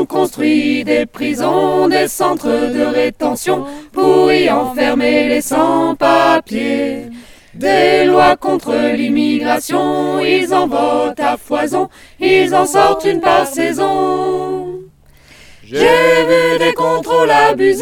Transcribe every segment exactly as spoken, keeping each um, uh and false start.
construit des prisons, des centres de rétention pour y enfermer les sans-papiers. Des lois contre l'immigration, ils en votent à foison, ils en sortent une par saison. J'ai vu des contrôles abusifs,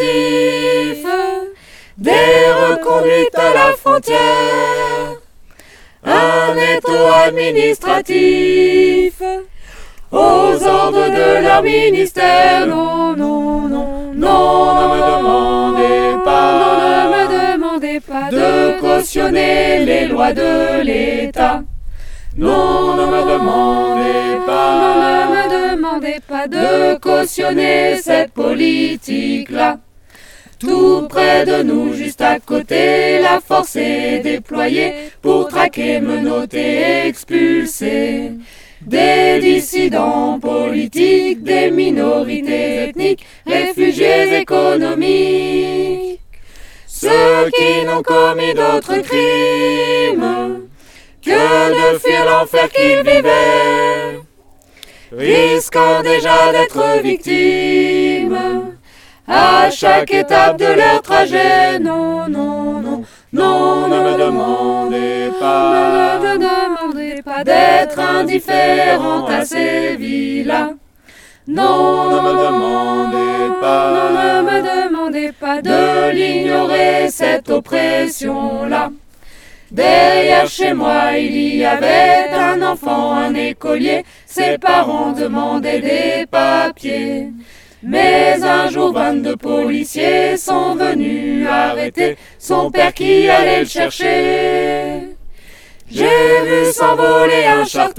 des reconduites à la frontière, un étau administratif aux ordres de leur ministère. Non, non, non, non, ne me demandez pas, non, ne me demandez pas de cautionner les lois de l'État. Non, ne me demandez pas, non, ne me demandez pas de cautionner cette politique-là. Tout près de nous, juste à côté, la force est déployée pour traquer, menotter, expulser des dissidents politiques, des minorités ethniques, réfugiés économiques. Ceux qui n'ont commis d'autres crimes que de fuir l'enfer qu'ils vivaient, risquant déjà d'être victimes à chaque étape de leur trajet. Non, non, non, non, ne me demandez pas, ne me demandez pas d'être indifférente à ces vies-là. Non, ne me demandez pas, non, ne me demandez pas de l'ignorer, cette oppression-là. Derrière chez moi, il y avait un enfant, un écolier, ses parents demandaient des papiers. Mais un jour, vingt-deux policiers sont venus arrêter son père qui allait le chercher. J'ai vu s'envoler un charter,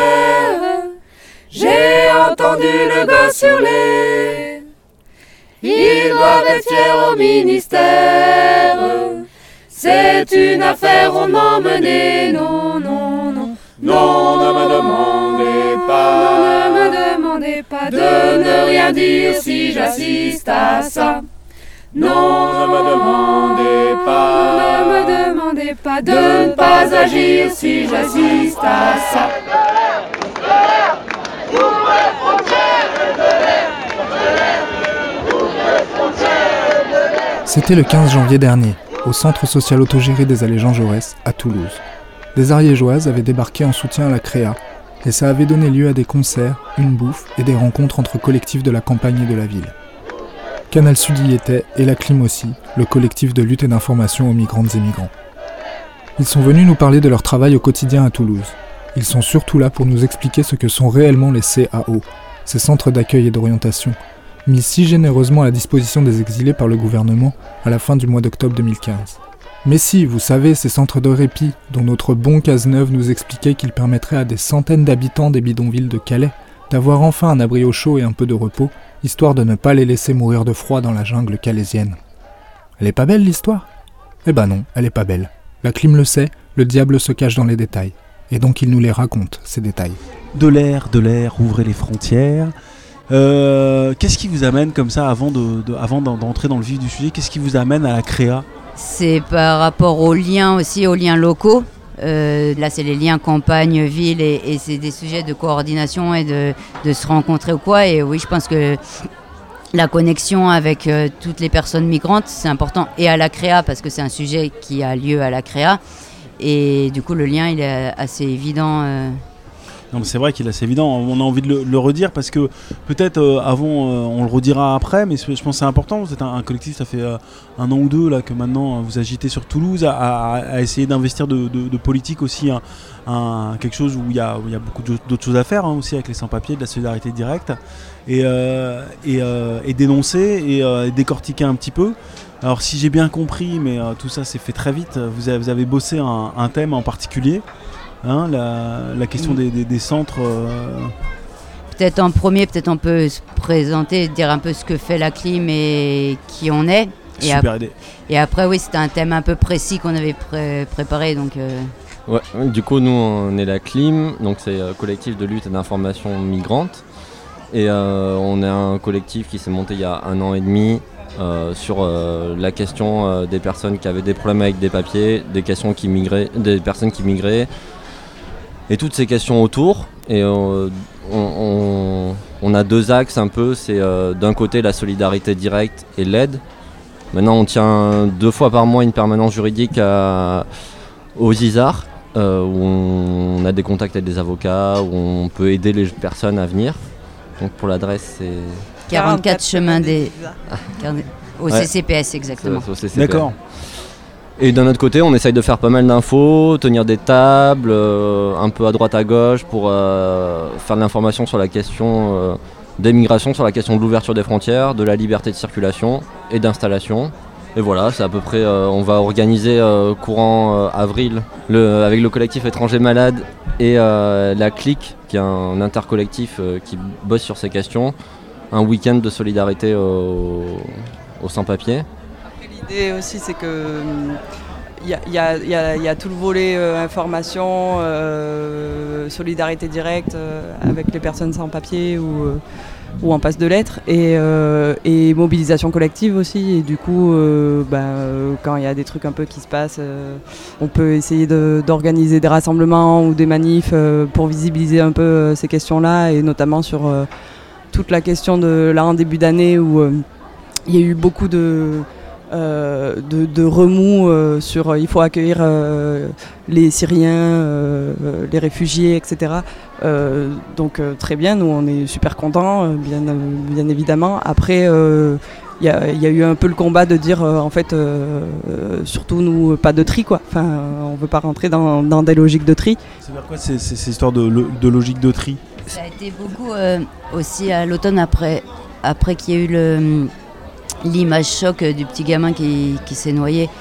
j'ai entendu le gosse hurler. Ils doivent être fiers au ministère, c'est une affaire rondement menée. Non, non, non, non, ne me demandez pas, non, ne me demandez pas de ne rien dire si j'assiste à ça. Non, ne me demandez pas, ne me demandez pas de ne pas agir si j'assiste à ça. C'était le quinze janvier dernier, au centre social autogéré des Allées Jean Jaurès, à Toulouse. Des Ariégeoises avaient débarqué en soutien à la créa, et ça avait donné lieu à des concerts, une bouffe et des rencontres entre collectifs de la campagne et de la ville. Canal Sud y était, et la Clim aussi, le collectif de lutte et d'information aux migrantes et migrants. Ils sont venus nous parler de leur travail au quotidien à Toulouse. Ils sont surtout là pour nous expliquer ce que sont réellement les C A O, ces centres d'accueil et d'orientation, mis si généreusement à la disposition des exilés par le gouvernement à la fin du mois d'octobre deux mille quinze. Mais si, vous savez, ces centres de répit, dont notre bon Cazeneuve nous expliquait qu'ils permettraient à des centaines d'habitants des bidonvilles de Calais d'avoir enfin un abri au chaud et un peu de repos, histoire de ne pas les laisser mourir de froid dans la jungle calaisienne. Elle est pas belle l'histoire ? Eh ben non, elle est pas belle. La Clim le sait, le diable se cache dans les détails. Et donc il nous les raconte, ces détails. De l'air, de l'air, ouvrez les frontières. Euh, qu'est-ce qui vous amène comme ça, avant, de, de, avant d'entrer dans le vif du sujet, qu'est-ce qui vous amène à la créa ? C'est par rapport aux liens aussi, aux liens locaux. Euh, là, c'est les liens campagne-ville et, et c'est des sujets de coordination et de, de se rencontrer ou quoi. Et oui, je pense que la connexion avec euh, toutes les personnes migrantes, c'est important. Et à la créa, parce que c'est un sujet qui a lieu à la créa. Et du coup, le lien, il est assez évident. Euh, Non, mais c'est vrai qu'il est assez évident, on a envie de le, le redire parce que peut-être euh, avant, euh, on le redira après, mais je pense que c'est important. Vous êtes un, un collectif, ça fait euh, un an ou deux là, que maintenant euh, vous agitez sur Toulouse à, à, à essayer d'investir de, de, de politique aussi, un, un, quelque chose où il y a, où il y a beaucoup d'autres choses à faire hein, aussi avec les sans-papiers, de la solidarité directe et, euh, et, euh, et dénoncer et, euh, et décortiquer un petit peu. Alors si j'ai bien compris, mais euh, tout ça s'est fait très vite, vous avez, vous avez bossé un, un thème en particulier. Hein, la, la question des, des, des centres. Euh... Peut-être en premier, peut-être on peut se présenter, dire un peu ce que fait la Clim et qui on est. Et Super ap- idée. Et après, oui, c'était un thème un peu précis qu'on avait pré- préparé. Donc, euh... ouais, du coup, nous, on est la Clim, donc c'est un collectif de lutte et d'information migrante. Et euh, on est un collectif qui s'est monté il y a un an et demi euh, sur euh, la question euh, des personnes qui avaient des problèmes avec des papiers, des, questions qui migraient, des personnes qui migraient. Et toutes ces questions autour, et euh, on, on, on a deux axes un peu, c'est euh, d'un côté la solidarité directe et l'aide. Maintenant on tient deux fois par mois une permanence juridique à, aux Isards, euh, où on a des contacts avec des avocats, où on peut aider les personnes à venir. Donc pour l'adresse c'est... quarante-quatre chemin des... Au Ouais. C C P S exactement. C'est au C C P S. D'accord. Et d'un autre côté, on essaye de faire pas mal d'infos, tenir des tables, euh, un peu à droite à gauche pour euh, faire de l'information sur la question euh, des migrations, sur la question de l'ouverture des frontières, de la liberté de circulation et d'installation. Et voilà, c'est à peu près, euh, on va organiser euh, courant euh, avril le, avec le collectif Étrangers Malades et euh, la Clique, qui est un intercollectif euh, qui bosse sur ces questions, un week-end de solidarité aux, aux sans-papiers. L'idée aussi, c'est que il y, y, y, y a tout le volet euh, information, euh, solidarité directe euh, avec les personnes sans papier ou, euh, ou en passe de lettres, et, euh, et mobilisation collective aussi. Et du coup, euh, bah, euh, quand il y a des trucs un peu qui se passent, euh, on peut essayer de, d'organiser des rassemblements ou des manifs euh, pour visibiliser un peu euh, ces questions-là, et notamment sur euh, toute la question de là en début d'année où euh, il y a eu beaucoup de Euh, de, de remous euh, sur euh, il faut accueillir euh, les Syriens, euh, les réfugiés, et cetera. Euh, donc euh, très bien, nous on est super contents, euh, bien, euh, bien évidemment. Après, il euh, y, y a eu un peu le combat de dire euh, en fait, euh, euh, surtout nous, pas de tri quoi. Enfin, on veut pas rentrer dans, dans des logiques de tri. Ça veut dire quoi ces, ces, ces histoires de, de logique de tri? Ça a été beaucoup euh, aussi à l'automne après, après qu'il y ait eu le... l'image choc du petit gamin qui, qui s'est noyé,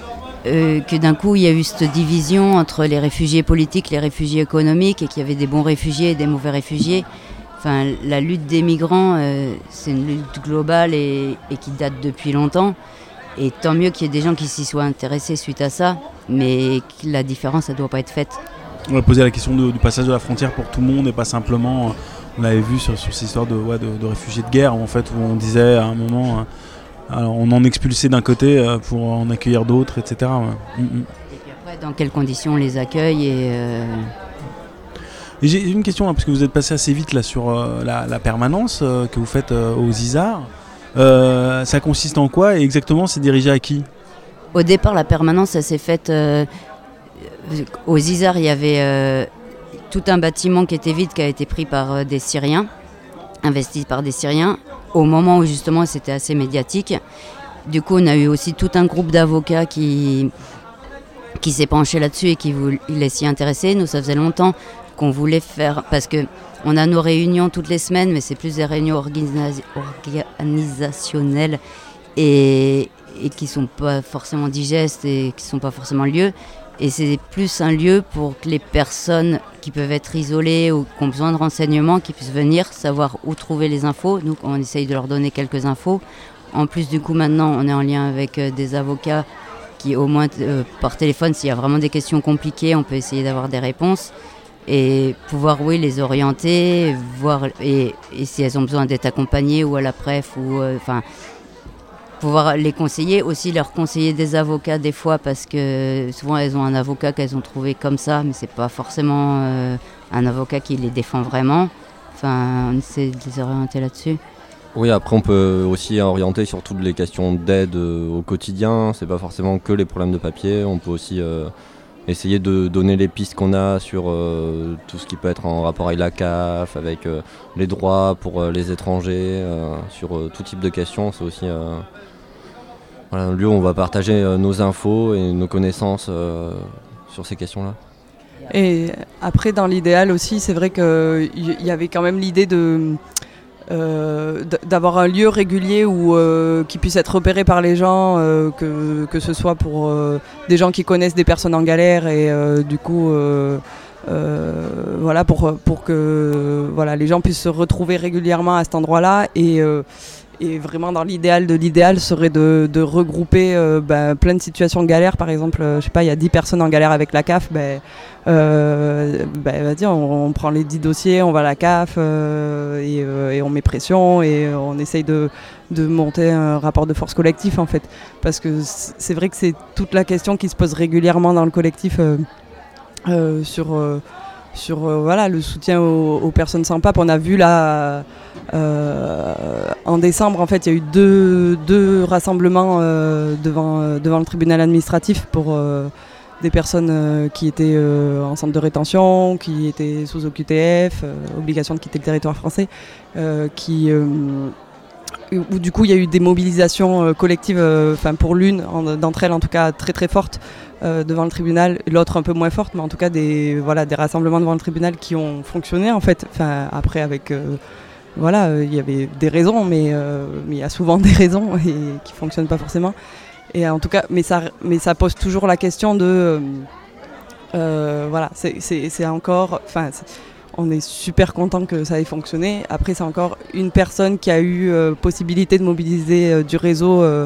euh, que d'un coup il y a eu cette division entre les réfugiés politiques, les réfugiés économiques, et qu'il y avait des bons réfugiés et des mauvais réfugiés. Enfin, la lutte des migrants, euh, c'est une lutte globale et, et qui date depuis longtemps. Et tant mieux qu'il y ait des gens qui s'y soient intéressés suite à ça, mais la différence, elle ne doit pas être faite. On va poser la question de, du passage de la frontière pour tout le monde et pas simplement... On l'avait vu sur, sur ces histoires de, ouais, de, de réfugiés de guerre, en fait, où on disait à un moment, euh, alors on en expulsait d'un côté euh, pour en accueillir d'autres, et cetera. Ouais. Mm-hmm. Et puis après, dans quelles conditions on les accueille et, euh... et j'ai une question, là, parce que vous êtes passé assez vite là, sur euh, la, la permanence euh, que vous faites euh, aux Isards. Euh, ça consiste en quoi et exactement c'est dirigé à qui? Au départ, la permanence, ça s'est faite euh, aux Isards. Il y avait... Euh, tout un bâtiment qui était vide, qui a été pris par euh, des Syriens, investi par des Syriens, au moment où justement c'était assez médiatique. Du coup, on a eu aussi tout un groupe d'avocats qui, qui s'est penché là-dessus et qui voulait s'y intéresser. Nous, ça faisait longtemps qu'on voulait faire, parce qu'on a nos réunions toutes les semaines, mais c'est plus des réunions organisa- organisationnelles et, et qui ne sont pas forcément digestes et qui ne sont pas forcément lieu. Et c'est plus un lieu pour que les personnes qui peuvent être isolées ou qui ont besoin de renseignements, qui puissent venir savoir où trouver les infos. Donc on essaye de leur donner quelques infos. En plus, du coup, maintenant, on est en lien avec euh, des avocats qui, au moins euh, par téléphone, s'il y a vraiment des questions compliquées, on peut essayer d'avoir des réponses et pouvoir, oui, les orienter, voir et, et si elles ont besoin d'être accompagnées ou à la préf ou enfin. Euh, pouvoir les conseiller, aussi leur conseiller des avocats des fois, parce que souvent elles ont un avocat qu'elles ont trouvé comme ça, mais c'est pas forcément euh, un avocat qui les défend vraiment. Enfin, on essaie de les orienter là-dessus. Oui, après on peut aussi orienter sur toutes les questions d'aide euh, au quotidien. C'est pas forcément que les problèmes de papier. On peut aussi euh, essayer de donner les pistes qu'on a sur euh, tout ce qui peut être en rapport avec la C A F, avec euh, les droits pour euh, les étrangers, euh, sur euh, tout type de questions. C'est aussi euh, voilà, un lieu où on va partager euh, nos infos et nos connaissances euh, sur ces questions-là. Et après, dans l'idéal aussi, c'est vrai qu'il y, y avait quand même l'idée de... Euh, d'avoir un lieu régulier où, euh, qui puisse être repéré par les gens, euh, que, que ce soit pour euh, des gens qui connaissent des personnes en galère et euh, du coup euh, euh, voilà, pour, pour que voilà, les gens puissent se retrouver régulièrement à cet endroit-là. Et, euh, et vraiment dans l'idéal de l'idéal serait de, de regrouper euh, ben, plein de situations de galère. Par exemple, euh, je sais pas, il y a dix personnes en galère avec la C A F, ben, euh, ben, vas-y, on, on prend les dix dossiers, on va à la C A F euh, et, euh, et on met pression et on essaye de, de monter un rapport de force collectif en fait. Parce que c'est vrai que c'est toute la question qui se pose régulièrement dans le collectif euh, euh, sur... Euh, sur euh, voilà, le soutien aux, aux personnes sans pape. On a vu là, euh, en décembre, en fait, il y a eu deux, deux rassemblements euh, devant, devant le tribunal administratif pour euh, des personnes euh, qui étaient euh, en centre de rétention, qui étaient sous O Q T F, euh, obligation de quitter le territoire français, euh, qui... Euh, où du coup il y a eu des mobilisations euh, collectives, enfin euh, pour l'une en, d'entre elles en tout cas très très fortes euh, devant le tribunal, l'autre un peu moins forte, mais en tout cas des, voilà, des rassemblements devant le tribunal qui ont fonctionné en fait, enfin après avec, euh, voilà, il euh, y avait des raisons, mais euh, il y a souvent des raisons et qui ne fonctionnent pas forcément, et en tout cas, mais ça, mais ça pose toujours la question de, euh, euh, voilà, c'est, c'est, c'est encore, enfin on est super content que ça ait fonctionné. Après, c'est encore une personne qui a eu euh, possibilité de mobiliser euh, du réseau euh,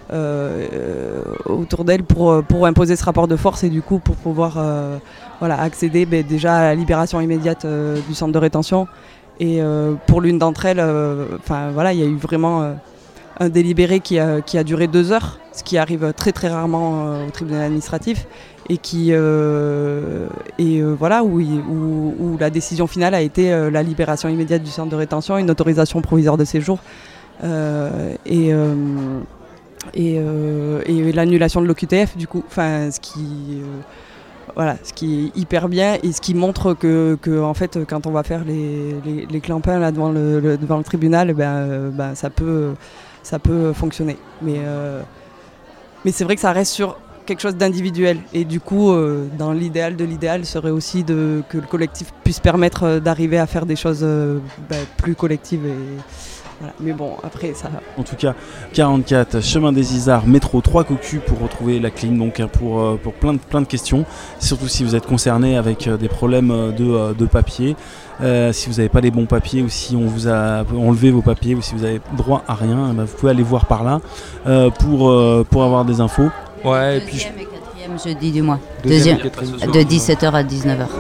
euh, autour d'elle pour, pour imposer ce rapport de force et du coup pour pouvoir euh, voilà, accéder ben, déjà à la libération immédiate euh, du centre de rétention. Et euh, pour l'une d'entre elles, euh, voilà, il y a eu vraiment euh, un délibéré qui a, qui a duré deux heures, ce qui arrive très très rarement euh, au tribunal administratif. Et qui euh, et euh, voilà où, où, où la décision finale a été euh, la libération immédiate du centre de rétention, une autorisation provisoire de séjour euh, et, euh, et, euh, et l'annulation de l'O Q T F du coup, enfin ce qui euh, voilà, ce qui est hyper bien et ce qui montre que, que en fait quand on va faire les, les, les clampins là devant le, le devant le tribunal, ben, euh, ben ça peut ça peut fonctionner, mais euh, mais c'est vrai que ça reste sur quelque chose d'individuel et du coup euh, dans l'idéal de l'idéal serait aussi de, que le collectif puisse permettre euh, d'arriver à faire des choses euh, bah, plus collectives et voilà. Mais bon après ça... En tout cas quarante-quatre chemin des Isards, métro trois Cocus pour retrouver la clim, donc pour, pour plein, de, plein de questions, surtout si vous êtes concerné avec des problèmes de, de papier, euh, si vous n'avez pas les bons papiers ou si on vous a enlevé vos papiers ou si vous avez droit à rien, bah, vous pouvez aller voir par là euh, pour, euh, pour avoir des infos. Ouais, et puis je... et quatrième jeudi du mois. Deuxième, Deuxième de dix-sept heures à dix-neuf heures.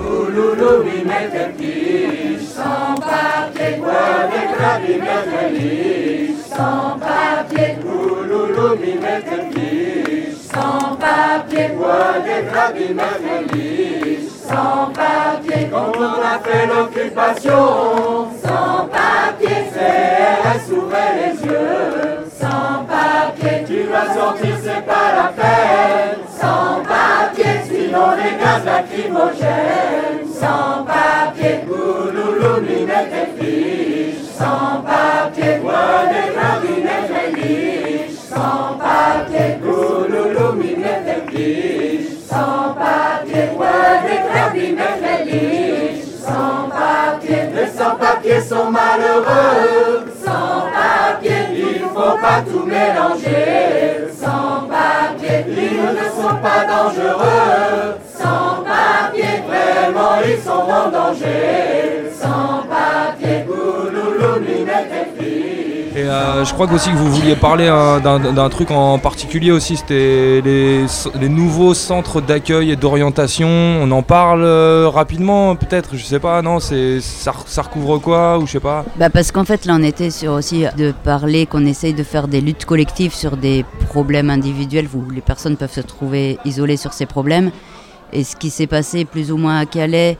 Sans papier, sans papier, sans papier, sans papier, quand on a fait l'occupation, sans papier, c'est elle s'ouvrait les yeux, sans papier, tu vas sortir, c'est pas la peine, sans papier, sinon les gaz lacrymogènes, sans papier, gouloulou, lunettes et fiches, sans papier, moi des clarinettes et liches, sans papier, gouloulou, lunettes et fiches, sans papier, moi des clarinettes et liches, sans papier, les sans-papiers sont malheureux, sans papier, il faut pas tout mélanger, sans papier, ils ne sont pas dangereux, sans papier, vraiment ils sont en danger, sans papier, gouloulou, lunettes et filles. Et euh, je crois aussi que vous vouliez parler hein, d'un, d'un truc en particulier aussi, c'était les, les nouveaux centres d'accueil et d'orientation. On en parle euh, rapidement peut-être, je sais pas, non, c'est, ça, ça recouvre quoi ou je sais pas. Bah parce qu'en fait là on était sur aussi de parler qu'on essaye de faire des luttes collectives sur des problèmes individuels où les personnes peuvent se trouver isolées sur ces problèmes. Et ce qui s'est passé plus ou moins à Calais,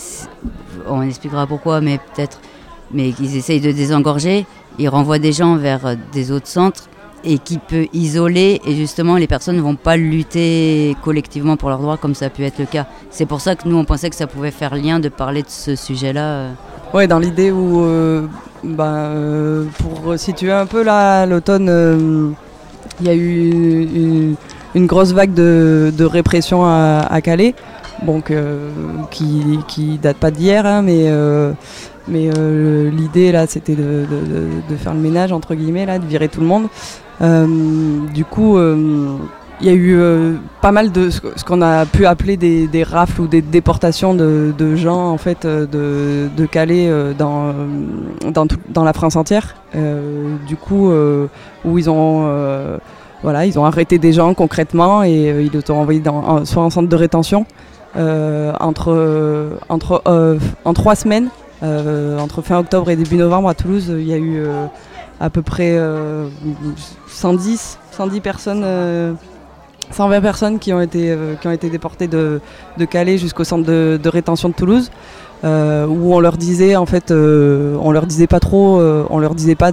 on expliquera pourquoi, mais peut-être, mais qu'ils essayent de désengorger. Ils renvoient des gens vers des autres centres et qui peut isoler et justement les personnes ne vont pas lutter collectivement pour leurs droits comme ça a pu être le cas. C'est pour ça que nous on pensait que ça pouvait faire lien de parler de ce sujet-là. Ouais, dans l'idée où, euh, bah, euh, pour situer un peu là, l'automne, euh, il y a eu une, une grosse vague de, de répression à, à Calais, donc, euh, qui, qui date pas d'hier, hein, mais... Euh, Mais euh, l'idée là c'était de, de, de faire le ménage entre guillemets là, de virer tout le monde. Euh, du coup il euh, y a eu euh, pas mal de ce qu'on a pu appeler des, des rafles ou des déportations de, de gens en fait de, de Calais euh, dans, dans, tout, dans la France entière. Euh, du coup euh, où ils ont euh, voilà, ils ont arrêté des gens concrètement et euh, ils les ont envoyés dans, en, soit en centre de rétention euh, entre, euh, entre euh, en trois semaines. Euh, entre fin octobre et début novembre à Toulouse, il y a eu euh, à peu près euh, cent dix personnes euh, cent vingt personnes qui ont été, euh, qui ont été déportées de, de Calais jusqu'au centre de, de rétention de Toulouse, euh, où on leur disait en fait, euh, on leur disait pas trop, euh, on leur disait pas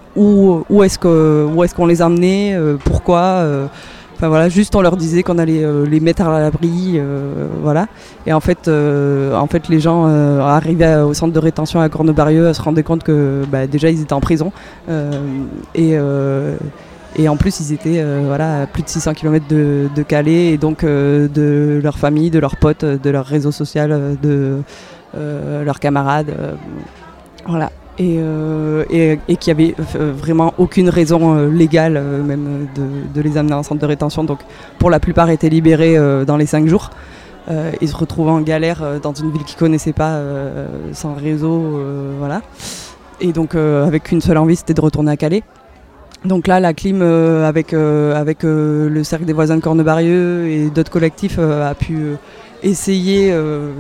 où, où est-ce que, où est-ce qu'on les emmenait, euh, pourquoi. Euh, Enfin voilà, juste on leur disait qu'on allait euh, les mettre à l'abri, euh, voilà. Et en fait, euh, en fait les gens euh, arrivaient au centre de rétention à Cornebarieux se rendaient compte que bah, déjà ils étaient en prison euh, et, euh, et en plus ils étaient euh, voilà, à plus de six cents kilomètres de, de Calais et donc euh, de leur famille, de leurs potes, de leur réseau social, de euh, leurs camarades, euh, voilà. Et, euh, et, et qu'il n'y avait euh, vraiment aucune raison euh, légale euh, même de, de les amener en centre de rétention. Donc pour la plupart étaient libérés euh, dans les cinq jours. Euh, ils se retrouvaient en galère euh, dans une ville qu'ils ne connaissaient pas, euh, sans réseau, euh, voilà. Et donc euh, avec une seule envie, c'était de retourner à Calais. Donc là, la Clim, euh, avec, euh, avec euh, le Cercle des voisins de Cornebarieux et d'autres collectifs, euh, a pu... Euh, essayer euh,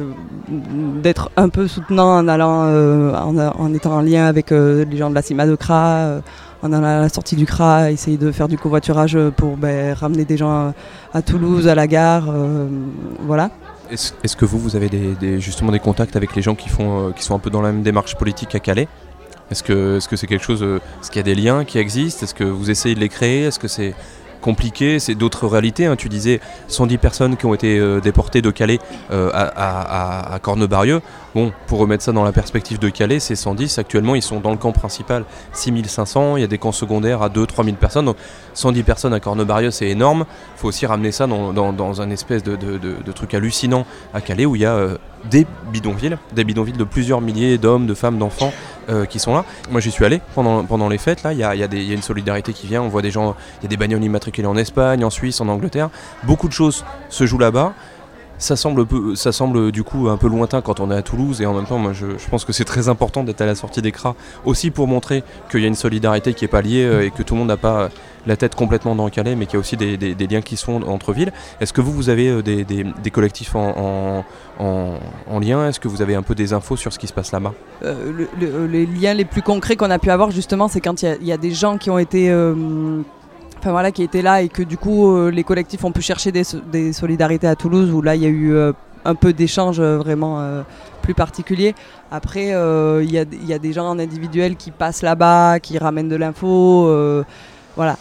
d'être un peu soutenant en allant euh, en, en étant en lien avec euh, les gens de la CIMA de C R A, euh, en allant à la sortie du C R A, essayer de faire du covoiturage pour ben, ramener des gens à Toulouse, à la gare, euh, voilà. Est-ce, est-ce que vous, vous avez des, des, justement des contacts avec les gens qui, font, euh, qui sont un peu dans la même démarche politique à Calais ? Est-ce que, est-ce que c'est quelque chose, euh, est-ce qu'il y a des liens qui existent ? Est-ce que vous essayez de les créer ? Est-ce que c'est compliqué, c'est d'autres réalités, hein. Tu disais cent dix personnes qui ont été euh, déportées de Calais euh, à, à, à Cornebarieux. Bon, pour remettre ça dans la perspective de Calais, c'est cent dix. Actuellement, ils sont dans le camp principal, six mille cinq cents. Il y a des camps secondaires à deux à trois mille personnes. Donc cent dix personnes à Cornebarieux, c'est énorme. Il faut aussi ramener ça dans, dans, dans un espèce de, de, de, de truc hallucinant à Calais où il y a euh, des bidonvilles, des bidonvilles de plusieurs milliers d'hommes, de femmes, d'enfants euh, qui sont là. Moi, j'y suis allé pendant, pendant les fêtes. Là, il y a, y a des, y a une solidarité qui vient. On voit des gens, il y a des bagnoles immatriculées en Espagne, en Suisse, en Angleterre. Beaucoup de choses se jouent là-bas. Ça semble, peu, ça semble du coup un peu lointain quand on est à Toulouse et en même temps moi je, je pense que c'est très important d'être à la sortie des C R A aussi pour montrer qu'il y a une solidarité qui est pas liée euh, et que tout le monde n'a pas la tête complètement dans le Calais mais qu'il y a aussi des, des, des liens qui sont entre villes. Est-ce que vous, vous avez euh, des, des, des collectifs en, en, en, en lien ? Est-ce que vous avez un peu des infos sur ce qui se passe là-bas ? euh, le, le, Les liens les plus concrets qu'on a pu avoir justement c'est quand il y, y a des gens qui ont été... Euh, Enfin voilà, qui étaient là et que du coup euh, les collectifs ont pu chercher des, des solidarités à Toulouse où là il y a eu euh, un peu d'échanges euh, vraiment euh, plus particuliers. Après il euh, y, y a des gens en individuel qui passent là-bas, qui ramènent de l'info, euh, voilà.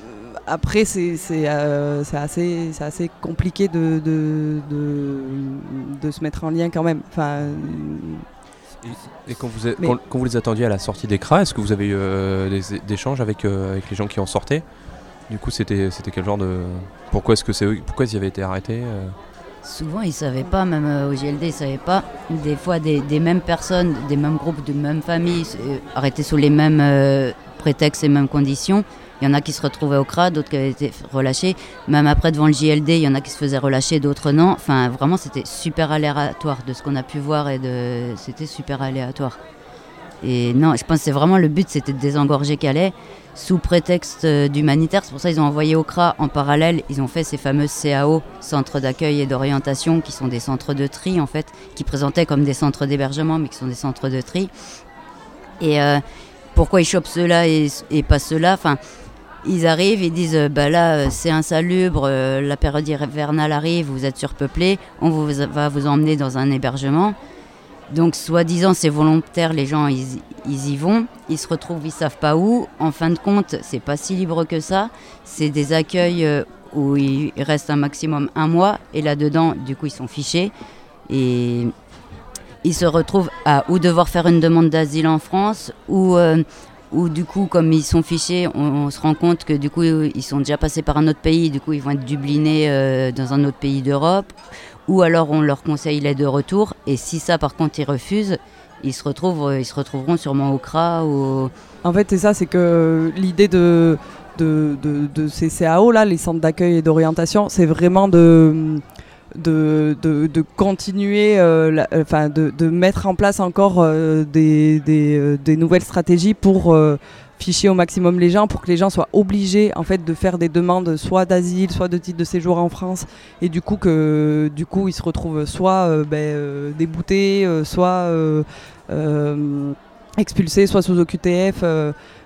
Après c'est, c'est, euh, c'est, assez, c'est assez compliqué de, de, de, de se mettre en lien quand même. Enfin, Et, et quand, vous êtes, quand, quand vous les attendiez à la sortie des C R A, est-ce que vous avez eu euh, des, des échanges avec, euh, avec les gens qui en sortaient ? Du coup, c'était, c'était quel genre de... Pourquoi est-ce que c'est eux... Pourquoi ils avaient été arrêtés euh... Souvent, ils ne savaient pas, même euh, au G L D, ils ne savaient pas. Des fois, des, des mêmes personnes, des mêmes groupes, de même famille, euh, arrêtés sous les mêmes euh, prétextes et mêmes conditions. Il y en a qui se retrouvaient au C R A, d'autres qui avaient été relâchés. Même après, devant le J L D, il y en a qui se faisaient relâcher, d'autres non. Enfin, vraiment, c'était super aléatoire de ce qu'on a pu voir et de... c'était super aléatoire. Et non, je pense que c'est vraiment le but, c'était de désengorger Calais sous prétexte euh, d'humanitaire. C'est pour ça qu'ils ont envoyé au C R A en parallèle, ils ont fait ces fameux C A O, centres d'accueil et d'orientation, qui sont des centres de tri en fait, qui présentaient comme des centres d'hébergement, mais qui sont des centres de tri. Et euh, pourquoi ils chopent ceux-là et, et pas ceux-là ? Enfin, ils arrivent, ils disent euh, bah là euh, c'est insalubre, euh, la période hivernale arrive, vous êtes surpeuplés, on vous, va vous emmener dans un hébergement. Donc, soi-disant, c'est volontaire, les gens, ils, ils y vont, ils se retrouvent, ils ne savent pas où. En fin de compte, c'est pas si libre que ça. C'est des accueils où ils restent un maximum un mois. Et là-dedans, du coup, ils sont fichés. Et ils se retrouvent à ou devoir faire une demande d'asile en France, ou, euh, ou du coup, comme ils sont fichés, on, on se rend compte que du coup, ils sont déjà passés par un autre pays. Du coup, ils vont être dublinés euh, dans un autre pays d'Europe. Ou alors on leur conseille l'aide de retour, et si ça par contre ils refusent, ils se, retrouvent, ils se retrouveront sûrement au C R A. Ou... En fait c'est ça, c'est que l'idée de, de, de, de ces C A O, là, les centres d'accueil et d'orientation, c'est vraiment de, de, de, de continuer, euh, la, enfin, de, de mettre en place encore euh, des, des, euh, des nouvelles stratégies pour... Euh, ficher au maximum les gens pour que les gens soient obligés en fait de faire des demandes soit d'asile, soit de titre de séjour en France et du coup que du coup ils se retrouvent soit euh, ben, euh, déboutés, euh, soit euh, euh, expulsés, soit sous O Q T F. Euh,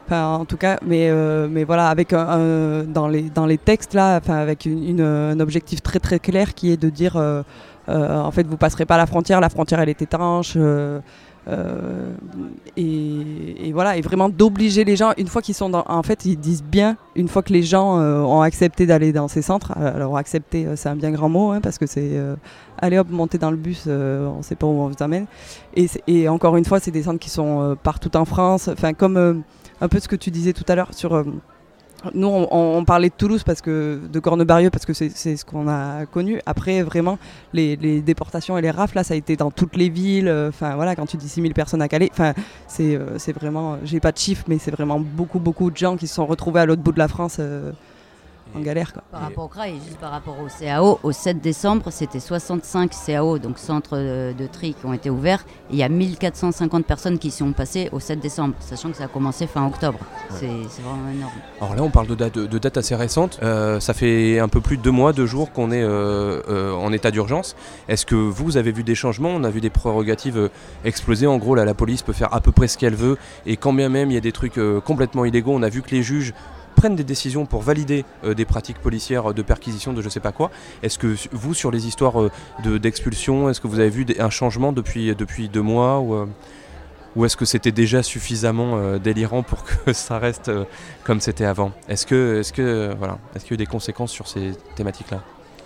Enfin, en tout cas, mais, euh, mais voilà, avec un, un, dans, les, dans les textes, là, enfin, avec une, une, un objectif très très clair qui est de dire, euh, euh, en fait, vous passerez pas la frontière, la frontière elle est étanche, euh, euh, et, et voilà, et vraiment d'obliger les gens, une fois qu'ils sont dans, en fait, ils disent bien, une fois que les gens euh, ont accepté d'aller dans ces centres, alors accepter, c'est un bien grand mot, hein, parce que c'est, euh, allez hop, monter dans le bus, euh, on sait pas où on vous amène, et, et encore une fois, c'est des centres qui sont euh, partout en France, enfin, comme... Euh, un peu ce que tu disais tout à l'heure sur... Euh, nous, on, on parlait de Toulouse, parce que, de Cornebarieux, parce que c'est, c'est ce qu'on a connu. Après, vraiment, les, les déportations et les rafles, là, ça a été dans toutes les villes. Enfin, euh, voilà, quand tu dis six mille personnes à Calais, enfin, c'est, euh, c'est vraiment... J'ai pas de chiffres, mais c'est vraiment beaucoup, beaucoup de gens qui se sont retrouvés à l'autre bout de la France euh, en galère, quoi. Par rapport au C R A et juste par rapport au C A O, au sept décembre, c'était soixante-cinq C A O, donc centres de, de tri, qui ont été ouverts. Et il y a mille quatre cent cinquante personnes qui sont passées au sept décembre, sachant que ça a commencé fin octobre. Ouais. C'est, c'est vraiment énorme. Alors là, on parle de dates de, de date assez récentes. Euh, ça fait un peu plus de deux mois, deux jours qu'on est euh, euh, en état d'urgence. Est-ce que vous avez vu des changements ? On a vu des prérogatives euh, exploser. En gros, là, la police peut faire à peu près ce qu'elle veut. Et quand bien même il y a des trucs euh, complètement illégaux, on a vu que les juges prennent des décisions pour valider euh, des pratiques policières de perquisition de je sais pas quoi. Est-ce que vous, sur les histoires euh, de, d'expulsion, est-ce que vous avez vu des, un changement depuis, depuis deux mois ou, euh, ou est-ce que c'était déjà suffisamment euh, délirant pour que ça reste euh, comme c'était avant ? Est-ce que, est-ce que, euh, voilà, est-ce qu'il y a eu des conséquences sur ces thématiques-là ?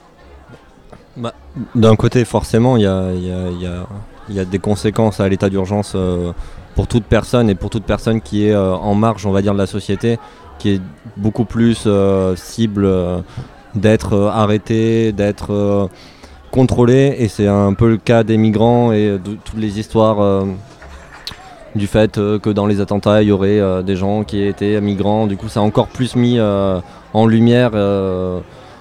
Bah, d'un côté, forcément, il y a, y, a, y, a, y a des conséquences à l'état d'urgence euh, pour toute personne et pour toute personne qui est euh, en marge, on va dire, de la société, qui est beaucoup plus euh, cible euh, d'être euh, arrêté, d'être euh, contrôlé, et c'est un peu le cas des migrants et de toutes les histoires euh, du fait euh, que dans les attentats il y aurait euh, des gens qui étaient migrants. Du coup, ça a encore plus mis euh, en lumière euh,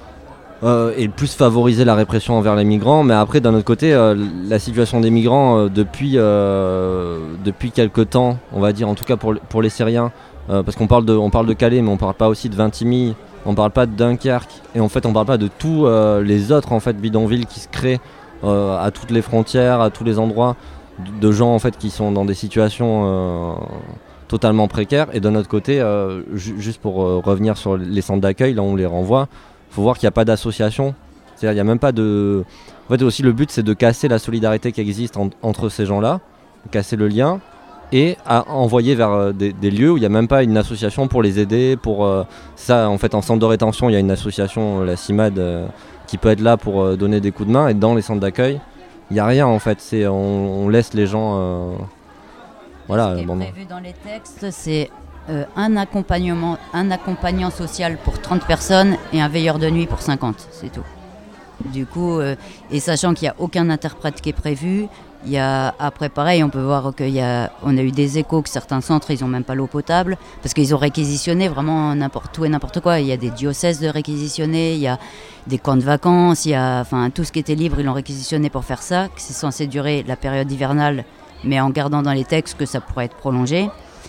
euh, et plus favorisé la répression envers les migrants. Mais après, d'un autre côté, euh, la situation des migrants euh, depuis euh, depuis quelque temps, on va dire, en tout cas pour pour les Syriens. Euh, parce qu'on parle de, on parle de Calais, mais on parle pas aussi de Vintimille, on parle pas de Dunkerque, et en fait on parle pas de tous euh, les autres en fait bidonvilles qui se créent euh, à toutes les frontières, à tous les endroits, de, de gens en fait qui sont dans des situations euh, totalement précaires. Et d'un autre côté, euh, ju- juste pour euh, revenir sur les centres d'accueil, là où on les renvoie, faut voir qu'il n'y a pas d'association, c'est-à-dire il n'y a même pas de... En fait aussi le but c'est de casser la solidarité qui existe en, entre ces gens-là, casser le lien, et à envoyer vers euh, des, des lieux où il n'y a même pas une association pour les aider. Pour euh, ça, en fait, en centre de rétention, il y a une association, la CIMAD, euh, qui peut être là pour euh, donner des coups de main. Et dans les centres d'accueil, il n'y a rien en fait. C'est, on, on laisse les gens. Euh, voilà. Ce qui est bon, prévu dans les textes, c'est euh, un accompagnement, un accompagnant social pour trente personnes et un veilleur de nuit pour cinquante. C'est tout. Du coup, euh, et sachant qu'il n'y a aucun interprète qui est prévu. Il y a, après pareil, on peut voir qu'il y a, on a eu des échos que certains centres, ils n'ont même pas l'eau potable, parce qu'ils ont réquisitionné vraiment n'importe où et n'importe quoi. Il y a des diocèses de réquisitionner, il y a des camps de vacances, il y a enfin, tout ce qui était libre, ils l'ont réquisitionné pour faire ça, que c'est censé durer la période hivernale, mais en gardant dans les textes que ça pourrait être prolongé.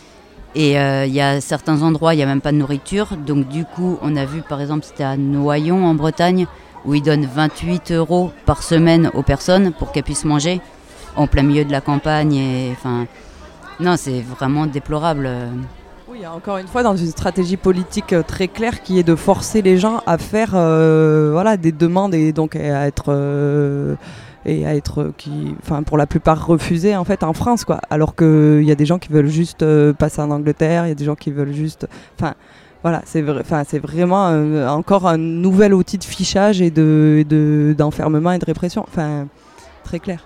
Et euh, il y a certains endroits, il n'y a même pas de nourriture, donc du coup, on a vu par exemple, c'était à Noyon en Bretagne, où ils donnent vingt-huit euros par semaine aux personnes pour qu'elles puissent manger en plein milieu de la campagne. Et, enfin, non, c'est vraiment déplorable. Oui, encore une fois, dans une stratégie politique très claire qui est de forcer les gens à faire euh, voilà, des demandes et donc à être, euh, et à être qui, enfin, pour la plupart refusées en, fait, en France, quoi. Alors qu'il y a des gens qui veulent juste euh, passer en Angleterre, il y a des gens qui veulent juste... Enfin, voilà, c'est, vra- c'est vraiment euh, encore un nouvel outil de fichage et de, de, d'enfermement et de répression. Enfin, très clair.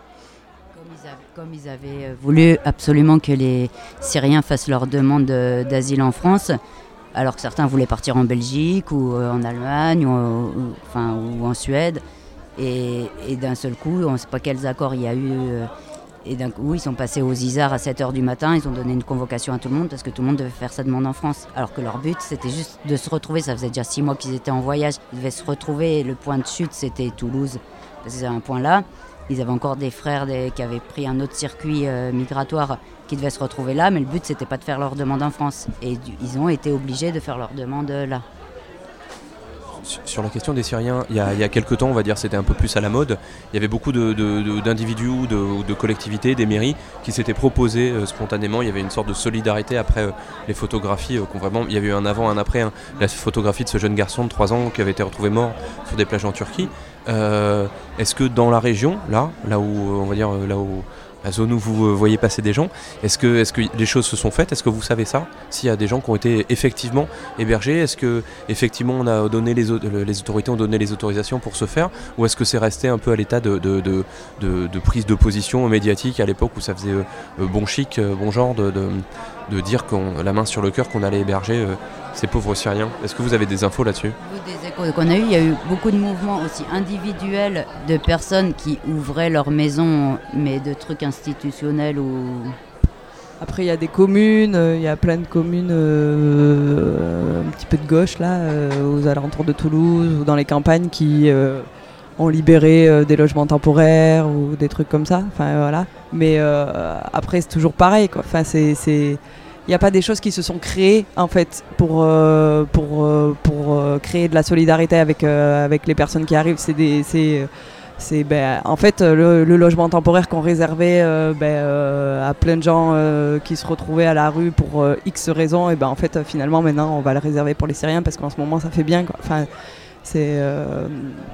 Comme ils avaient voulu absolument que les Syriens fassent leur demande d'asile en France, alors que certains voulaient partir en Belgique ou en Allemagne ou, ou, enfin, ou en Suède. Et, et d'un seul coup, on ne sait pas quels accords il y a eu. Et d'un coup, ils sont passés aux Isards à sept heures du matin, ils ont donné une convocation à tout le monde parce que tout le monde devait faire sa demande en France. Alors que leur but, c'était juste de se retrouver. Ça faisait déjà six mois qu'ils étaient en voyage. Ils devaient se retrouver et le point de chute, c'était Toulouse. Parce que c'est un point là. Ils avaient encore des frères des, qui avaient pris un autre circuit euh, migratoire qui devaient se retrouver là, mais le but c'était pas de faire leur demande en France. Et du, ils ont été obligés de faire leur demande euh, là. sur la question des Syriens, il y, a, il y a quelques temps, on va dire, c'était un peu plus à la mode. Il y avait beaucoup de, de, de, d'individus ou de, de collectivités, des mairies qui s'étaient proposés euh, spontanément. Il y avait une sorte de solidarité après euh, les photographies. Euh, qu'on vraiment, il y avait eu un avant, un après. Hein. La photographie de ce jeune garçon de trois ans qui avait été retrouvé mort sur des plages en Turquie. Euh, est-ce que dans la région, là, là où on va dire, là où la zone où vous voyez passer des gens, est-ce que, est-ce que les choses se sont faites? Est-ce que vous savez ça? S'il y a des gens qui ont été effectivement hébergés, est-ce que effectivement on a donné les, les autorités ont donné les autorisations pour se faire, ou est-ce que c'est resté un peu à l'état de, de, de, de, de prise de position médiatique à l'époque où ça faisait euh, bon chic, euh, bon genre de, de, de dire qu'on, la main sur le cœur qu'on allait héberger euh, ces pauvres Syriens? Est-ce que vous avez des infos là-dessus? Des échos qu'on a eu, il y a eu beaucoup de mouvements aussi individuels de personnes qui ouvraient leur maison, mais de trucs institutionnels ou... Après, il y a des communes, il euh, y a plein de communes euh, un petit peu de gauche, là, euh, aux alentours de Toulouse, ou dans les campagnes, qui euh, ont libéré euh, des logements temporaires, ou des trucs comme ça. Enfin, voilà. Mais euh, après, c'est toujours pareil, quoi. Enfin, c'est... c'est... Il n'y a pas des choses qui se sont créées en fait pour, euh, pour, euh, pour euh, créer de la solidarité avec, euh, avec les personnes qui arrivent. C'est des, c'est, c'est, ben, en fait, le, le logement temporaire qu'on réservait euh, ben, euh, à plein de gens euh, qui se retrouvaient à la rue pour euh, X raisons, et ben, en fait, euh, finalement, maintenant, on va le réserver pour les Syriens parce qu'en ce moment, ça fait bien, quoi. Enfin, c'est, euh,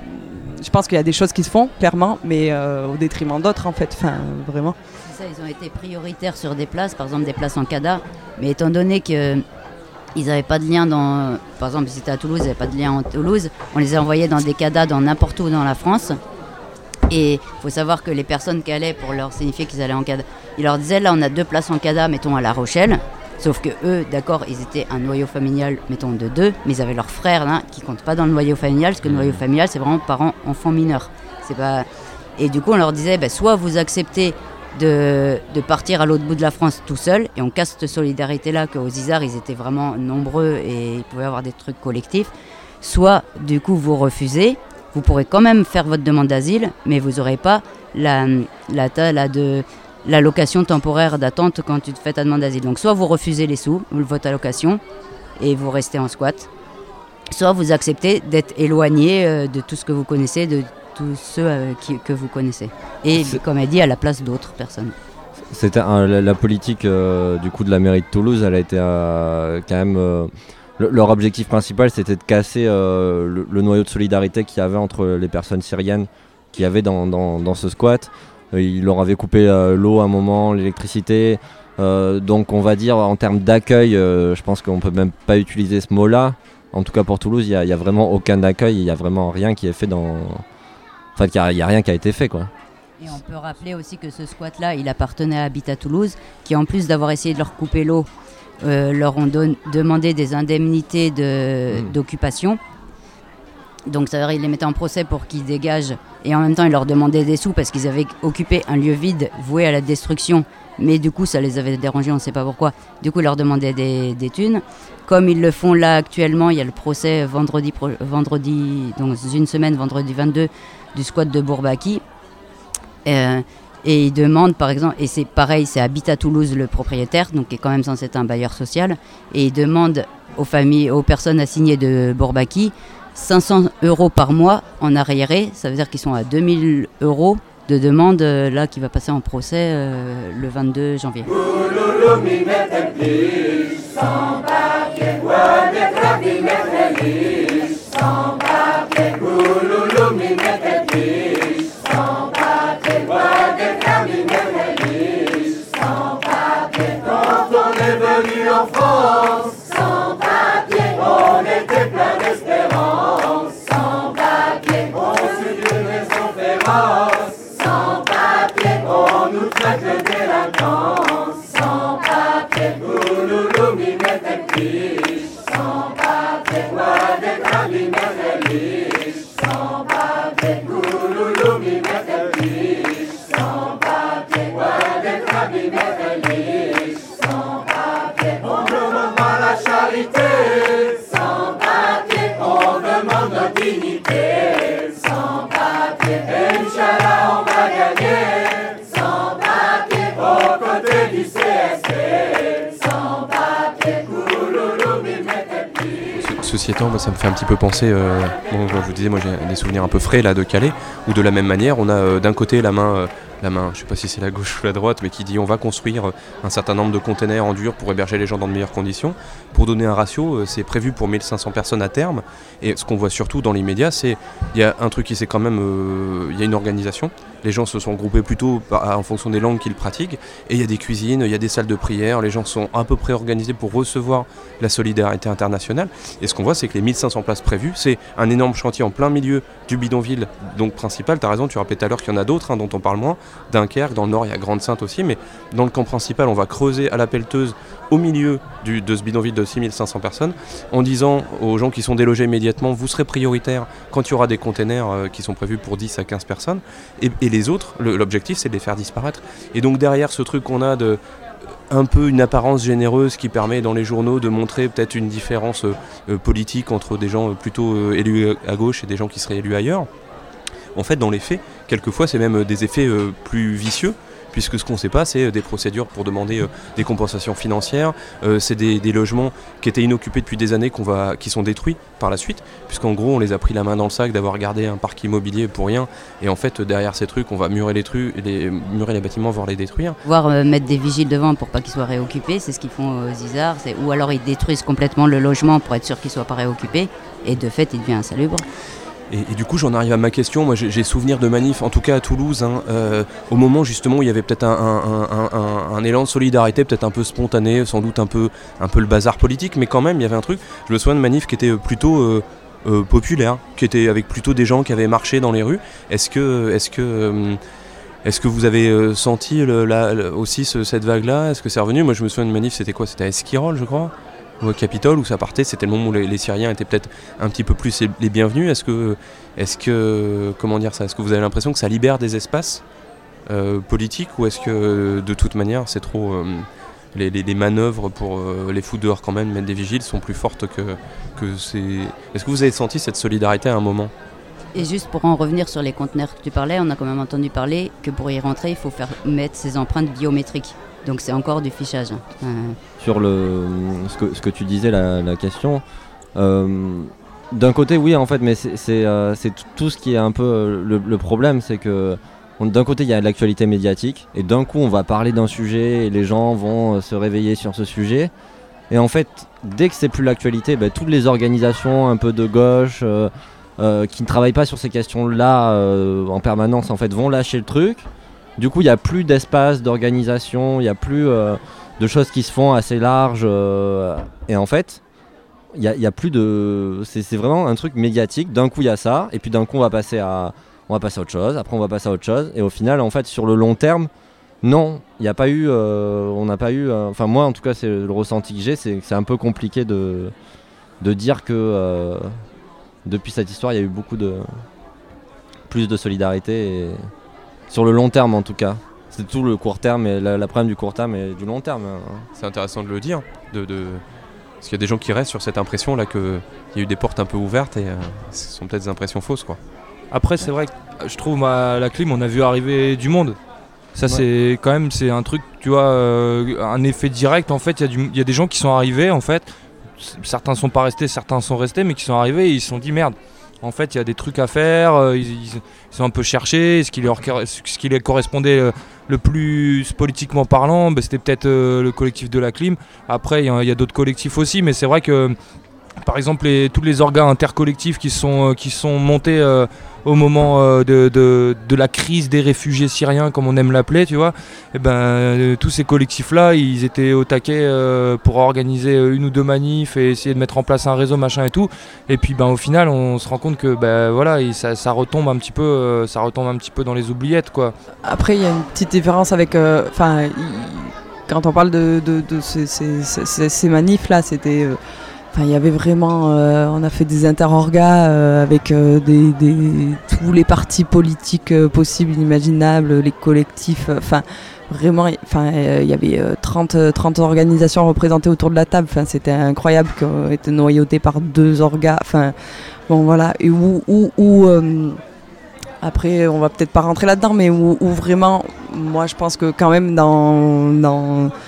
je pense qu'il y a des choses qui se font, clairement, mais euh, au détriment d'autres, en fait. Enfin, vraiment. Ça, ils ont été prioritaires sur des places, par exemple des places en CADA, mais étant donné qu'ils n'avaient pas de lien dans... Par exemple, si c'était à Toulouse, ils n'avaient pas de lien en Toulouse, on les a envoyés dans des CADA dans n'importe où dans la France. Et il faut savoir que les personnes qui allaient pour leur signifier qu'ils allaient en CADA, ils leur disaient, là on a deux places en CADA, mettons à La Rochelle, sauf que eux, d'accord, ils étaient un noyau familial, mettons de deux, mais ils avaient leurs frères là, qui ne comptent pas dans le noyau familial, parce que le noyau familial, c'est vraiment parents, enfants mineurs. C'est pas... Et du coup, on leur disait, bah, soit vous acceptez De, de partir à l'autre bout de la France tout seul, et on casse cette solidarité-là qu'aux Isards, ils étaient vraiment nombreux et ils pouvaient avoir des trucs collectifs. Soit, du coup, vous refusez, vous pourrez quand même faire votre demande d'asile, mais vous n'aurez pas la, la, la, de, l'allocation temporaire d'attente quand tu te fais ta demande d'asile. Donc, soit vous refusez les sous, votre allocation, et vous restez en squat, soit vous acceptez d'être éloigné euh, de tout ce que vous connaissez, de tous ceux euh, qui, que vous connaissez. Et c'est... comme elle dit, à la place d'autres personnes. C'était un, la, la politique euh, du coup de la mairie de Toulouse, elle a été euh, quand même... Euh, le, leur objectif principal, c'était de casser euh, le, le noyau de solidarité qu'il y avait entre les personnes syriennes qu'il y avait dans, dans, dans ce squat. Euh, ils leur avaient coupé euh, l'eau à un moment, l'électricité. Euh, donc on va dire en termes d'accueil, euh, je pense qu'on peut même pas utiliser ce mot-là. En tout cas pour Toulouse, il n'y a, a vraiment aucun accueil, il n'y a vraiment rien qui est fait dans... Enfin, il n'y a, a rien qui a été fait, quoi. Et on peut rappeler aussi que ce squat-là, il appartenait à Habitat Toulouse, qui en plus d'avoir essayé de leur couper l'eau, euh, leur ont don- demandé des indemnités de, mmh. d'occupation. Donc ça veut dire qu'ils les mettaient en procès pour qu'ils dégagent, et en même temps ils leur demandaient des sous parce qu'ils avaient occupé un lieu vide voué à la destruction, mais du coup ça les avait dérangés, on ne sait pas pourquoi. Du coup ils leur demandaient des, des thunes. Comme ils le font là actuellement, il y a le procès vendredi, pro- vendredi donc une semaine, vendredi vingt-deux, du squat de Bourbaki. Euh, et ils demandent par exemple, et c'est pareil, c'est Habitat Toulouse le propriétaire, donc qui est quand même censé être un bailleur social, et ils demandent aux familles, aux personnes assignées de Bourbaki cinq cents euros par mois en arriéré, ça veut dire qu'ils sont à deux mille euros de demande euh, là qui va passer en procès euh, le vingt-deux janvier. En France, sans papier, on était plein d'espérance. Sans papier, on subit les maisons féroces. Sans papier, on nous traite de délinquance. Sans papier, Oulouloumi n'était plus. Sans papier, quoi ceci étant, moi, ça me fait un petit peu penser, euh, bon, je vous disais, moi j'ai des souvenirs un peu frais là de Calais, où de la même manière, on a euh, d'un côté la main, euh, la main, je sais pas si c'est la gauche ou la droite, mais qui dit on va construire euh, un certain nombre de containers en dur pour héberger les gens dans de meilleures conditions. Pour donner un ratio, euh, c'est prévu pour mille cinq cents personnes à terme, et ce qu'on voit surtout dans l'immédiat, c'est il y a un truc qui c'est quand même, euh, il y a une organisation. Les gens se sont groupés plutôt en fonction des langues qu'ils pratiquent. Et il y a des cuisines, il y a des salles de prière. Les gens sont à peu près organisés pour recevoir la solidarité internationale. Et ce qu'on voit, c'est que les mille cinq cents places prévues, c'est un énorme chantier en plein milieu du bidonville donc principal. Tu as raison, tu rappelais tout à l'heure qu'il y en a d'autres hein, dont on parle moins. Dunkerque, dans le nord, il y a Grande-Sainte aussi. Mais dans le camp principal, on va creuser à la pelleteuse au milieu du, de ce bidonville de six mille cinq cents personnes en disant aux gens qui sont délogés immédiatement, vous serez prioritaires quand il y aura des containers euh, qui sont prévus pour dix à quinze personnes. Et, et les autres, le, l'objectif c'est de les faire disparaître. Et donc derrière ce truc qu'on a de un peu une apparence généreuse qui permet dans les journaux de montrer peut-être une différence euh, politique entre des gens plutôt euh, élus à gauche et des gens qui seraient élus ailleurs, en fait dans les faits, quelquefois c'est même des effets euh, plus vicieux, puisque ce qu'on ne sait pas, c'est des procédures pour demander euh, des compensations financières, euh, c'est des, des logements qui étaient inoccupés depuis des années qu'on va, qui sont détruits par la suite, puisqu'en gros on les a pris la main dans le sac d'avoir gardé un parc immobilier pour rien, et en fait derrière ces trucs on va murer les, trucs, les, murer les bâtiments, voire les détruire. Voire euh, mettre des vigiles devant pour pas qu'ils soient réoccupés, c'est ce qu'ils font aux Isards, c'est, ou alors ils détruisent complètement le logement pour être sûr qu'il ne soit pas réoccupé, et de fait il devient insalubre. Et, et du coup j'en arrive à ma question, moi j'ai, j'ai souvenir de manifs, en tout cas à Toulouse, hein, euh, au moment justement où il y avait peut-être un, un, un, un, un élan de solidarité, peut-être un peu spontané, sans doute un peu, un peu le bazar politique, mais quand même il y avait un truc, je me souviens de manifs qui étaient plutôt euh, euh, populaires, qui étaient avec plutôt des gens qui avaient marché dans les rues. Est-ce que, est-ce que, euh, est-ce que vous avez euh, senti le, la, le, aussi ce, cette vague-là? Est-ce que c'est revenu? Moi je me souviens de manifs, c'était quoi? C'était à Esquirol je crois, au Capitole où ça partait, c'était le moment où les, les Syriens étaient peut-être un petit peu plus les bienvenus. Est-ce que, est-ce que, comment dire ça, est-ce que vous avez l'impression que ça libère des espaces euh, politiques, ou est-ce que de toute manière c'est trop, euh, les, les, les manœuvres pour euh, les foutre dehors quand même, mettre des vigiles sont plus fortes que, que c'est... Est-ce que vous avez senti cette solidarité à un moment? Et juste pour en revenir sur les conteneurs que tu parlais, on a quand même entendu parler que pour y rentrer, il faut faire mettre ses empreintes biométriques. Donc c'est encore du fichage. Euh... Sur le, ce, que, ce que tu disais, la, la question, euh, d'un côté oui en fait, mais c'est, c'est, euh, c'est tout ce qui est un peu euh, le, le problème, c'est que on, d'un côté il y a l'actualité médiatique, et d'un coup on va parler d'un sujet et les gens vont euh, se réveiller sur ce sujet. Et en fait, dès que c'est plus l'actualité, bah, toutes les organisations un peu de gauche euh, euh, qui ne travaillent pas sur ces questions-là euh, en permanence en fait vont lâcher le truc. Du coup, il n'y a plus d'espace d'organisation, il n'y a plus euh, de choses qui se font assez larges. Euh, et en fait, il n'y a, y a plus de... C'est, c'est vraiment un truc médiatique. D'un coup, il y a ça, et puis d'un coup, on va passer à, on va passer à autre chose. Après, on va passer à autre chose. Et au final, en fait, sur le long terme, non, il n'y a pas eu... Euh, on n'a pas eu... Euh, enfin, moi, en tout cas, c'est le ressenti que j'ai, c'est que c'est un peu compliqué de, de dire que euh, depuis cette histoire, il y a eu beaucoup de... plus de solidarité et... Sur le long terme en tout cas. C'est tout le court terme et la, la problème du court terme et du long terme. C'est intéressant de le dire, de, de... parce qu'il y a des gens qui restent sur cette impression là qu'il y a eu des portes un peu ouvertes et euh, ce sont peut-être des impressions fausses quoi. Après c'est vrai que je trouve à la clim on a vu arriver du monde. Ça ouais. C'est quand même c'est un truc, tu vois, euh, un effet direct en fait. Il y, y a des gens qui sont arrivés en fait. Certains sont pas restés, certains sont restés, mais qui sont arrivés et ils se sont dit merde. En fait, il y a des trucs à faire, euh, ils, ils, ils ont un peu cherché, ce qui leur, ce qui leur correspondait le, le plus politiquement parlant, bah, c'était peut-être euh, le collectif de la clim. Après, il y, y a d'autres collectifs aussi, mais c'est vrai que, par exemple, les, tous les organes intercollectifs qui sont, euh, qui sont montés euh, au moment euh, de, de, de la crise des réfugiés syriens, comme on aime l'appeler, tu vois, et ben, euh, tous ces collectifs-là, ils étaient au taquet euh, pour organiser une ou deux manifs et essayer de mettre en place un réseau, machin et tout. Et puis, ben, au final, on se rend compte que, ben, voilà, ça, ça retombe un petit peu, euh, ça retombe un petit peu dans les oubliettes, quoi. Après, il y a une petite différence avec, enfin, euh, quand on parle de, de, de ces, ces, ces, ces manifs-là, c'était euh, Enfin, il y avait vraiment, euh, on a fait des interorgas euh, avec euh, des, des, tous les partis politiques euh, possibles, inimaginables, les collectifs. Enfin, euh, vraiment, enfin, euh, il y avait euh, trente, trente organisations représentées autour de la table. Enfin, c'était incroyable qu'on était noyauté par deux orgas. Enfin, bon, voilà. Et où, où, où euh, après, on va peut-être pas rentrer là-dedans, mais où, où vraiment, moi, je pense que quand même dans, dans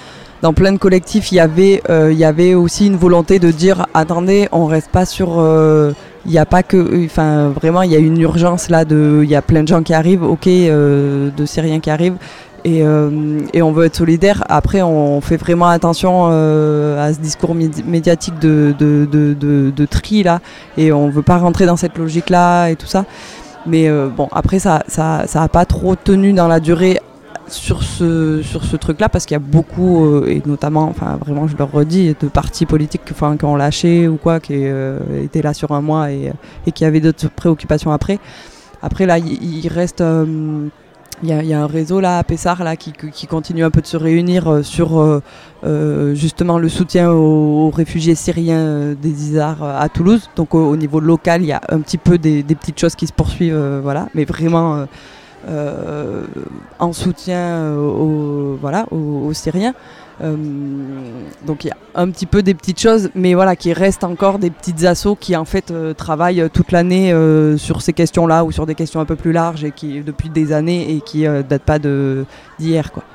dans plein de collectifs, il y avait, euh, il y avait aussi une volonté de dire attendez, on reste pas sur. Euh, il n'y a pas que. Enfin, vraiment, il y a une urgence là. De, il y a plein de gens qui arrivent, ok, euh, de Syriens qui arrivent. Et, euh, et on veut être solidaire. Après, on fait vraiment attention euh, à ce discours médi- médiatique de, de, de, de, de tri là, et on veut pas rentrer dans cette logique là et tout ça. Mais euh, bon, après, ça, ça, ça a pas trop tenu dans la durée sur ce, sur ce truc là, parce qu'il y a beaucoup, euh, et notamment, enfin vraiment, je le redis, de partis politiques, enfin, qui ont lâché ou quoi, qui euh, étaient là sur un mois et, et qui avaient d'autres préoccupations après. Après là, il, il reste. Euh, Il y, a, il y a un réseau là à Pessard là, qui, qui continue un peu de se réunir euh, sur euh, euh, justement le soutien aux, aux réfugiés syriens euh, des Isars euh, à Toulouse. Donc au, au niveau local, il y a un petit peu des, des petites choses qui se poursuivent, euh, voilà, mais vraiment euh, euh, en soutien euh, aux, voilà, aux, aux Syriens. Euh, donc il y a un petit peu des petites choses, mais voilà, qui restent encore des petites assos qui en fait euh, travaillent toute l'année euh, sur ces questions-là ou sur des questions un peu plus larges et qui depuis des années et qui euh, datent pas de d'hier, quoi.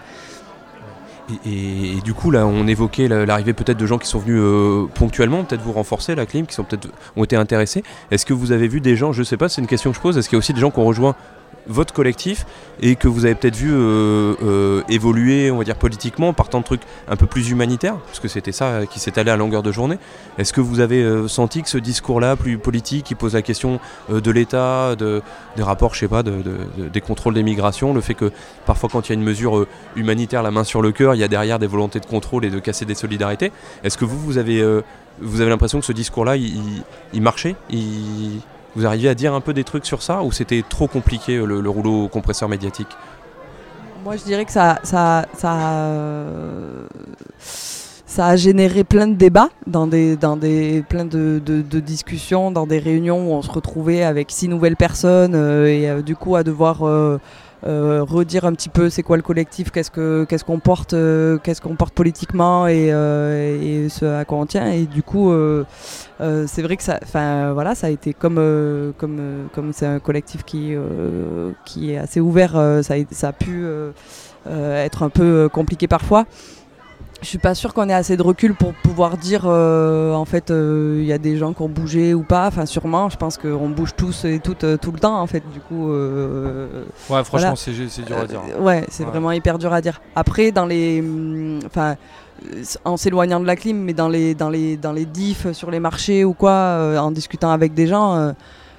Et, et, et du coup là on évoquait l'arrivée peut-être de gens qui sont venus euh, ponctuellement, peut-être vous renforcer la clim, qui sont peut-être ont été intéressés. Est-ce que vous avez vu des gens, je sais pas, c'est une question que je pose, est-ce qu'il y a aussi des gens qui ont rejoint votre collectif et que vous avez peut-être vu euh, euh, évoluer, on va dire politiquement, partant de trucs un peu plus humanitaires, parce que c'était ça qui s'est allé à longueur de journée. Est-ce que vous avez euh, senti que ce discours-là, plus politique, qui pose la question euh, de l'État, de, des rapports, je sais pas, de, de, de, des contrôles des migrations, le fait que parfois quand il y a une mesure euh, humanitaire, la main sur le cœur, il y a derrière des volontés de contrôle et de casser des solidarités. Est-ce que vous, vous avez, euh, vous avez l'impression que ce discours-là, il, il, il marchait il... Vous arriviez à dire un peu des trucs sur ça, ou c'était trop compliqué le, le rouleau compresseur médiatique ? Moi je dirais que ça, ça, ça, euh, ça a généré plein de débats, dans des, dans des, plein de, de, de discussions, dans des réunions où on se retrouvait avec six nouvelles personnes euh, et euh, du coup à devoir euh, euh, redire un petit peu c'est quoi le collectif, qu'est-ce, que, qu'est-ce qu'on porte, euh, qu'est-ce qu'on porte politiquement et, euh, et ce à quoi on tient. Et du coup, euh, euh, c'est vrai que ça, voilà, ça a été comme, euh, comme, euh, comme c'est un collectif qui, euh, qui est assez ouvert, euh, ça, a, ça a pu euh, euh, être un peu compliqué parfois. Je suis pas sûre qu'on ait assez de recul pour pouvoir dire euh, en fait il euh, y a des gens qui ont bougé ou pas. Enfin sûrement, je pense qu'on bouge tous et toutes euh, tout le temps en fait. Du coup, euh, ouais, franchement voilà. c'est, c'est dur à dire. Euh, ouais, c'est ouais. vraiment hyper dur à dire. Après dans les, enfin en s'éloignant de la clim, mais dans les dans les dans les diffs sur les marchés ou quoi, euh, en discutant avec des gens. Euh,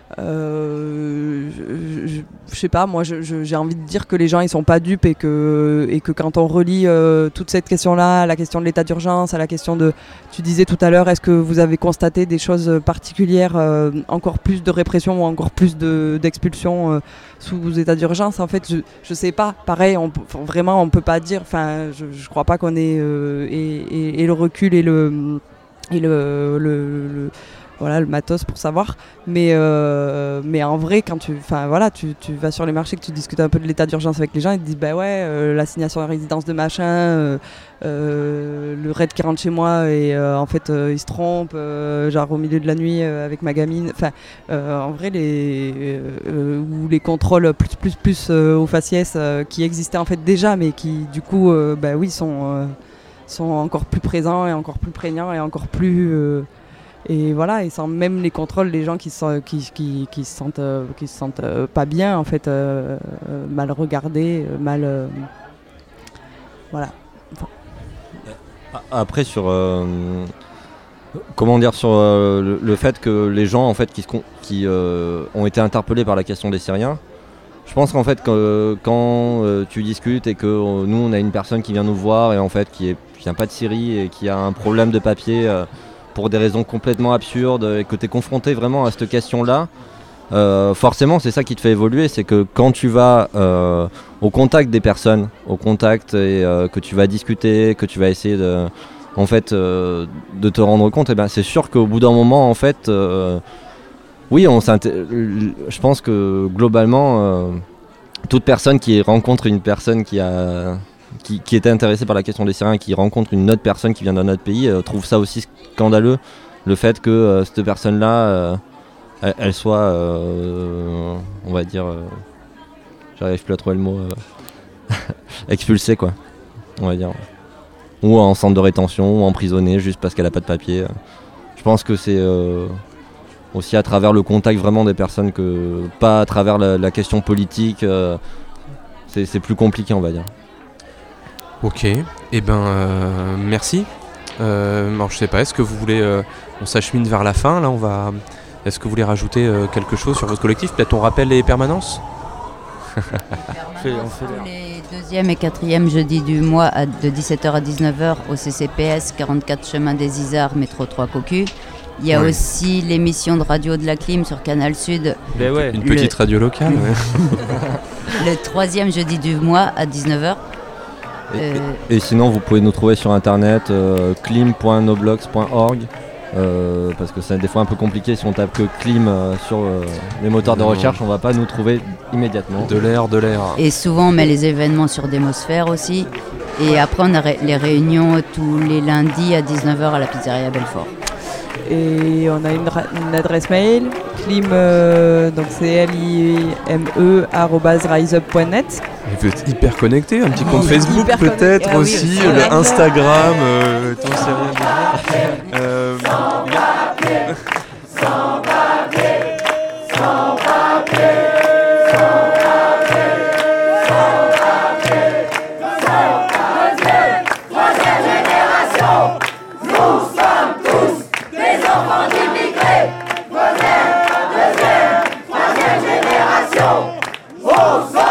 Euh, je, je, je sais pas, moi je, je, j'ai envie de dire que les gens ils sont pas dupes et que, et que quand on relie euh, toute cette question là, la question de l'état d'urgence, à la question de, tu disais tout à l'heure, est-ce que vous avez constaté des choses particulières, euh, encore plus de répression ou encore plus de, d'expulsion euh, sous état d'urgence? En fait je, je sais pas, pareil, on, vraiment on peut pas dire, enfin je, je crois pas qu'on ait euh, et, et, et le recul et le, et le, le, le voilà le matos pour savoir, mais euh, mais en vrai quand tu enfin voilà tu, tu vas sur les marchés, que tu discutes un peu de l'état d'urgence avec les gens, ils te disent bah ouais euh, l'assignation à résidence de machin, euh, euh, le raid qui rentre chez moi et euh, en fait euh, il se trompe euh, genre au milieu de la nuit euh, avec ma gamine, enfin euh, en vrai les euh, ou les contrôles plus plus plus euh, aux faciès euh, qui existaient en fait déjà, mais qui du coup euh, bah oui sont euh, sont encore plus présents et encore plus prégnants et encore plus euh, et voilà, et sans même les contrôles, les gens qui se, qui, qui, qui se sentent, euh, qui se sentent euh, pas bien, en fait, euh, euh, mal regardés, euh, mal... Euh, voilà. Enfin. Après, sur... Euh, comment dire, sur euh, le, le fait que les gens, en fait, qui, qui euh, ont été interpellés par la question des Syriens, je pense qu'en fait, que, quand euh, tu discutes et que euh, nous, on a une personne qui vient nous voir et en fait, qui, est, qui vient pas de Syrie et qui a un problème de papier... Euh, pour des raisons complètement absurdes, et que tu es confronté vraiment à cette question-là, euh, forcément c'est ça qui te fait évoluer, c'est que quand tu vas euh, au contact des personnes, au contact et euh, que tu vas discuter, que tu vas essayer de, en fait, euh, de te rendre compte, et ben c'est sûr qu'au bout d'un moment, en fait, euh, oui, on je pense que globalement, euh, toute personne qui rencontre une personne qui a... Qui, qui était intéressé par la question des Syriens et qui rencontre une autre personne qui vient d'un autre pays, euh, trouve ça aussi scandaleux, le fait que euh, cette personne-là, euh, elle, elle soit, euh, on va dire, euh, j'arrive plus à trouver le mot, euh, expulsée, quoi, on va dire. ou en centre de rétention, ou emprisonnée juste parce qu'elle n'a pas de papier. Je pense que c'est euh, aussi à travers le contact vraiment des personnes, que pas à travers la, la question politique. Euh, c'est, c'est plus compliqué, on va dire. Ok, et eh ben euh, merci. Euh, alors je sais pas, est-ce que vous voulez, euh, on s'achemine vers la fin là, on va. Est-ce que vous voulez rajouter euh, quelque chose sur votre collectif? Peut-être on rappelle les permanences. Fait, on fait tous les deuxième et quatrième jeudis du mois à, de dix-sept heures à dix-neuf heures au C C P S quarante-quatre chemin des Isards, métro trois Cocu. Il y a ouais. aussi l'émission de radio de la Clim sur Canal Sud. Ben ouais. Une le, petite radio locale. Ouais. Le troisième jeudi du mois à dix-neuf heures. Et, euh... et, et sinon, vous pouvez nous trouver sur internet euh, clim point noblogs point org. Euh, parce que c'est des fois un peu compliqué si on tape que clim euh, sur euh, les moteurs de recherche, on va pas nous trouver immédiatement. De l'air, de l'air. Et souvent on met les événements sur Démosphère aussi. Et après on a ré- les réunions tous les lundis à dix-neuf heures à la pizzeria Belfort. Et on a une, ra- une adresse mail, clim, euh, donc c'est L I M E arobase riseup point net. Vous êtes hyper connecté, un petit compte Facebook peut-être ah, aussi, oui, aussi le ouais. Instagram, euh, t'en sais rien. Euh, sans papier, sans papier, sans papier, sans papier, sans papier, troisième génération, nous sommes tous des enfants d'immigrés, première, deuxième, troisième génération, on